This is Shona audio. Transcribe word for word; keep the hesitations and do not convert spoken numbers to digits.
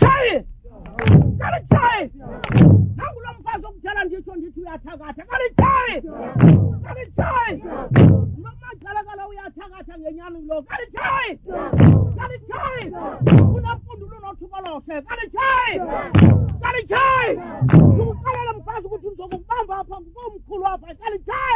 kalichaye kalichaye nangu lo mfazi okutshela nditsho ndithi uyathakatha kalichaye kalichaye nomathalakala uyathakatha ngenyani lo kalichaye kalichaye unamfundulo nothuba lohle kalichaye kalichaye ukuqalela mfazi ukuthi ngizokubamba apha ngomkhulu apha kalichaye